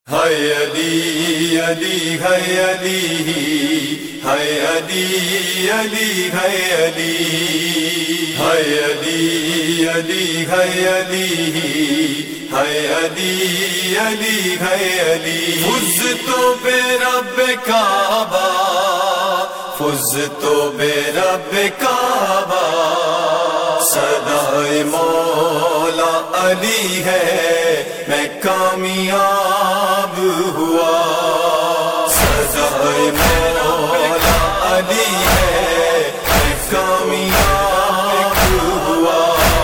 ہے علی علی ہے علی ہے علی علی ہے علی ہے علی علی ہے علی ہے علی علی ہے علی فز تو بے رب کعبہ فز تو بے رب کعبہ صدائے مولا علی ہے میں کامیاب ہوا صدائے مولا علی ہے میں کامیاب ہوا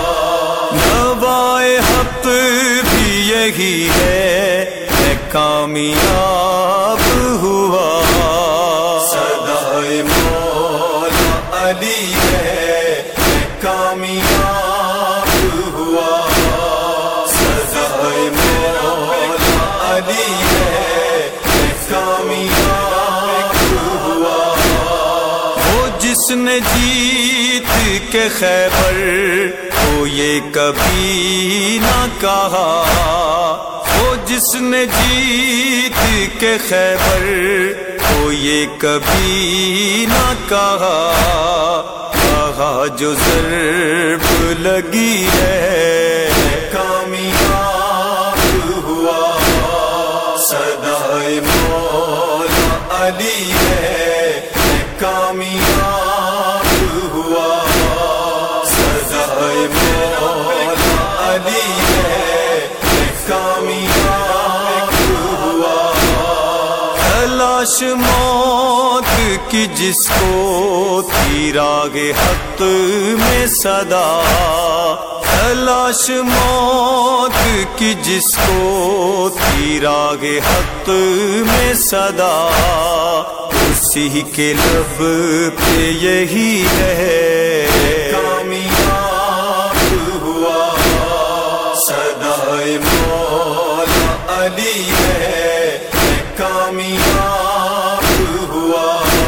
نوائے حق بھی یہی ہے میں کامیاب ہوا صدائے مولا علی ہے میں کامیاب ہوا صدائے مولا علی ہے میں کامیاب ہوا وہ جس نے جیت کے خیبر کو یہ کبھی نہ کہا وہ جس نے جیت کے خیبر کو یہ کبھی نہ کہا کہا جو ضرب لگی ہے کامیاب ہوا صدائے مولا علی ہے کامیاب ہوا صدائے مولا علی ہے کامیاب ہوا تلاش موت کی جس کو تھی راگ حق میں صدا تلاش موت کی جس کو تھی راگ حق میں صدا اسی کے لب پہ یہی ہے کامیاب ہوا صدائے مولا علی ہے کامیاب ہوا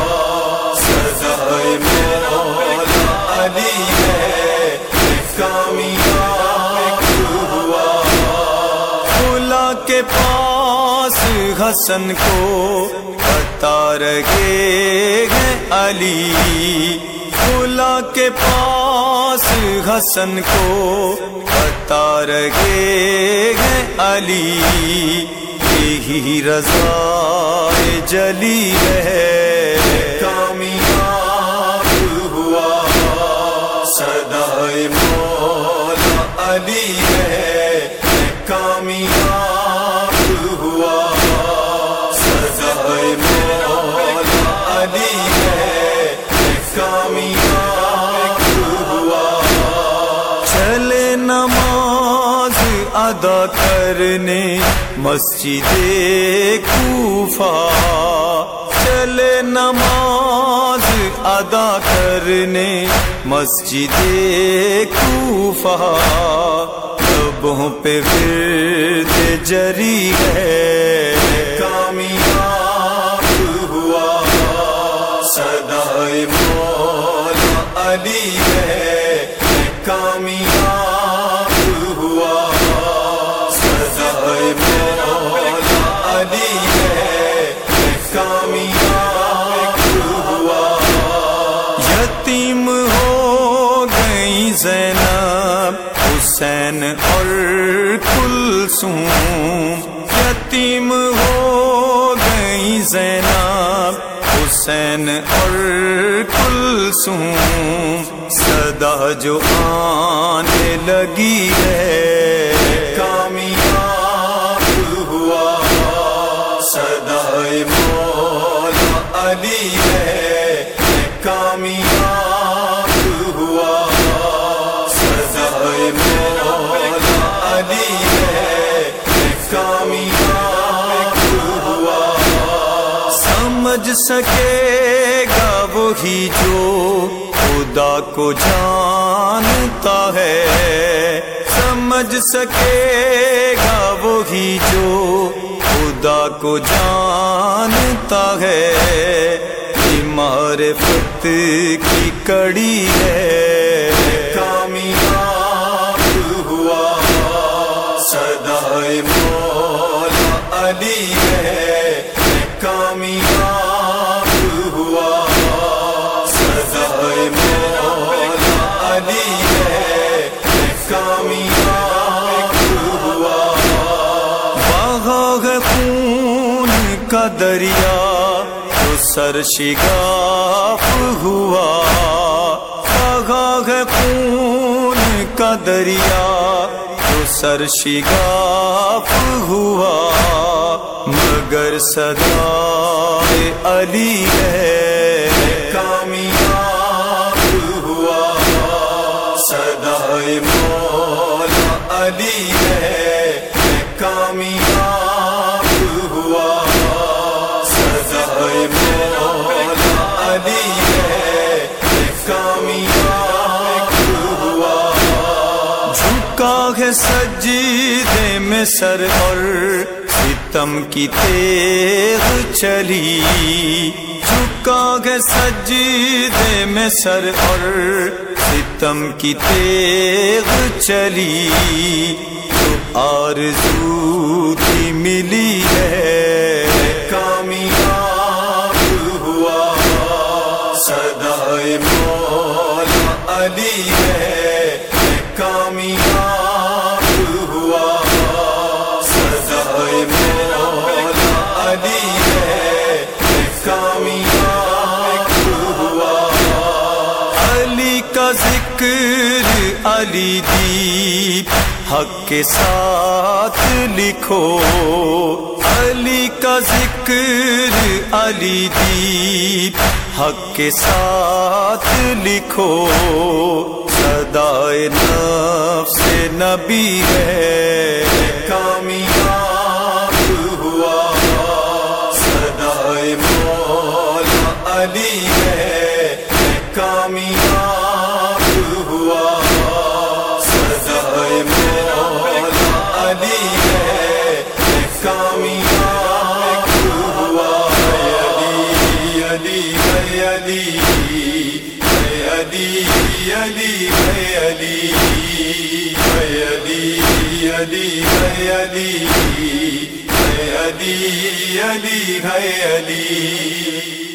صدائے مولا علی ہے کامیاب ہوا خلا کے پاس حسن کو بتا رہے ہیں علی خلا کے پاس حسن کو بتا رہے ہیں علی یہی رضا جلی ہے کامیاب ہوا صدائے مولا علی ہے کامیاب ہوا صدائے مولا علی ہے کامیاب ہوا چلے نماز ادا کرنے مسجد کوفہ چلے نماز ادا کرنے مسجد کوفہ لبوں پہ ورد جری ہے کامیاب ہوا صدائے مولا علی ہے کامیاب ہوا صدائے مولا علی ہے کامیاب ہوا یتیم ہو گئی زینب حسین اور کلثوم یتیم ہو گئی زینب حسین اور کلثوم صدا جو آنے لگی ہے کامیاب ہوا صدائے مولا علی ہے کامیاب ہوا صدائے مولا علی ہے کامیاب ہوا سمجھ سکے گا وہی جو خدا کو جانتا ہے سمجھ سکے گا وہی جو خدا کو جانتا ہے معرفت کی کڑی ہے کامیاب ہوا صدائے مولا علی ہے میں کامیاب ہوا، سزائے مولا علی ہے میں کامیاب ہوا۔ بہا ہے خون کا دریا تو سر شگاف ہوا، بہا ہے خون کا دریا تو سر شگاف ہوا، مگر صدائے علی ہے کامیاب ہوا، صدائے مولا علی ہے کامیاب ہوا، صدائے مولا علی ہے کامیاب ہوا۔ جھکا ہے سجدے میں سر اور ستم کی تیغ چلی، جھکا ہے سجدے میں سر اور ستم کی تیغ چلی، تو آرزو تھی ملی ہے کامیاب ہوا، صدائے مولا علی ہے کامیاب ہوا، صدائے مولا علی ہے کامیاب ہوا۔ علی کا ذکر علی دیپ حق کے ساتھ لکھو، علی کا ذکر علی دیپ حق کے ساتھ لکھو، صدائے نفس نبی ہے کامیاب ہوا، صدائے مولا علی ہے کامیاب ہوا، صدائے مولا علی ہے کامیاب ہوا۔ علی علی علی علی علی علی علی علی علی علی علی علی